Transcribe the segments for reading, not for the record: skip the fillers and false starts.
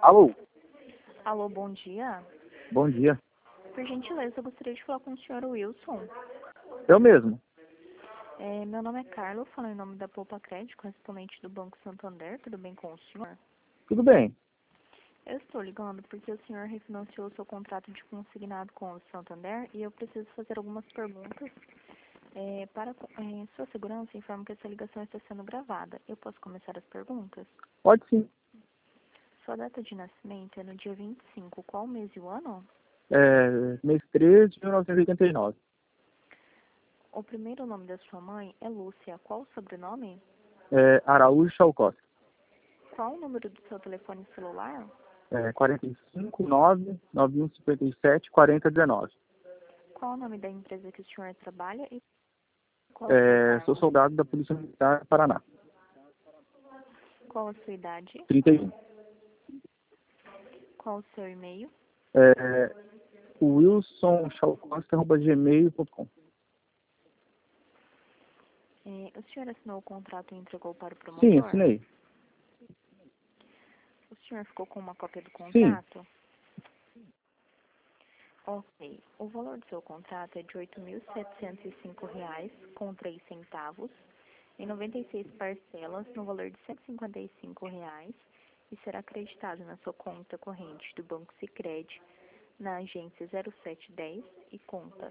Alô, Alô, bom dia. bom dia. Por gentileza, eu gostaria de falar com o senhor Wilson. Eu mesmo. Meu nome é Carlos, falo em nome da Poupa Crédito, correspondente do Banco Santander. Tudo bem com o senhor? Tudo bem? Eu estou ligando porque o senhor refinanciou seu contrato de consignado com o Santander e eu preciso fazer algumas perguntas. Para sua segurança, informo que essa ligação está sendo gravada. Eu posso começar as perguntas? Pode sim. Sua data de nascimento é no dia 25. Qual mês e o ano? Mês 13 de 1989. O primeiro nome da sua mãe é Lúcia. Qual o sobrenome? Araújo Chalcós. Qual o número do seu telefone celular? 45 9 9157 4019. Qual o nome da empresa que o senhor trabalha e qual o seu Sou cargo? soldado da Polícia Militar do Paraná. Qual a sua idade? 31. Qual o seu e-mail? wilsonchalcosta@gmail.com. O senhor assinou o contrato e entregou para o Sim, promotor? assinei. O senhor ficou com uma cópia do Sim. contrato? Ok. O valor do seu contrato é de R$ 8.705, com 3 centavos, em 96 parcelas, no valor de R$ 155, e será acreditado na sua conta corrente do Banco Sicredi, na agência 0710 e conta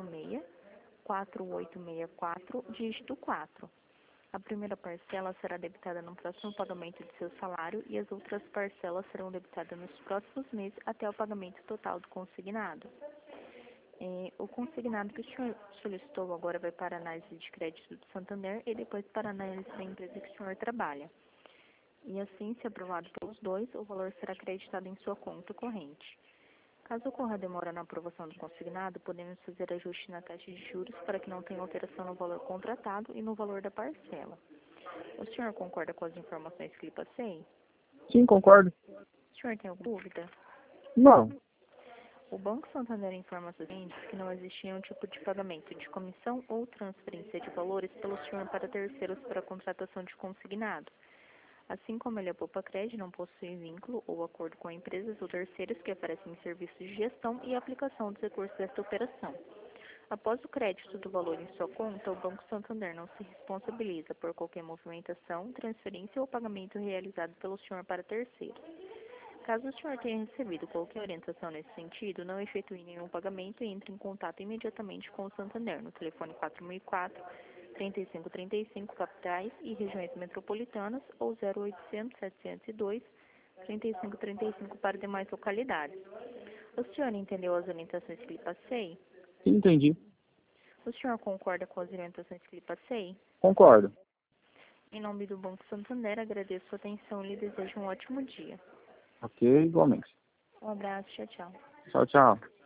064864, dígito 4. A primeira parcela será debitada no próximo pagamento de seu salário e as outras parcelas serão debitadas nos próximos meses até o pagamento total do consignado. O consignado que o senhor solicitou agora vai para a análise de crédito do Santander e depois para a análise da empresa que o senhor trabalha. E assim, se aprovado pelos dois, o valor será acreditado em sua conta corrente. Caso ocorra demora na aprovação do consignado, podemos fazer ajuste na taxa de juros para que não tenha alteração no valor contratado e no valor da parcela. O senhor concorda com as informações que lhe passei? Sim, concordo. O senhor tem alguma dúvida? Não. O Banco Santander informa aos clientes que não existe nenhum tipo de pagamento de comissão ou transferência de valores pelo senhor para terceiros para a contratação de consignado. Assim como ele é Poupa Crédito, não possui vínculo ou acordo com empresas ou terceiros que oferecem serviços de gestão e aplicação dos recursos desta operação. Após o crédito do valor em sua conta, o Banco Santander não se responsabiliza por qualquer movimentação, transferência ou pagamento realizado pelo senhor para terceiros. Caso o senhor tenha recebido qualquer orientação nesse sentido, não efetue nenhum pagamento e entre em contato imediatamente com o Santander no telefone 4004-3535, capitais e regiões metropolitanas, ou 0800-702-3535 para demais localidades. O senhor entendeu as orientações que lhe passei? Sim, entendi. O senhor concorda com as orientações que lhe passei? Concordo. Em nome do Banco Santander, agradeço sua atenção e lhe desejo um ótimo dia. Ok, igualmente. Um abraço, tchau, tchau. Tchau, tchau.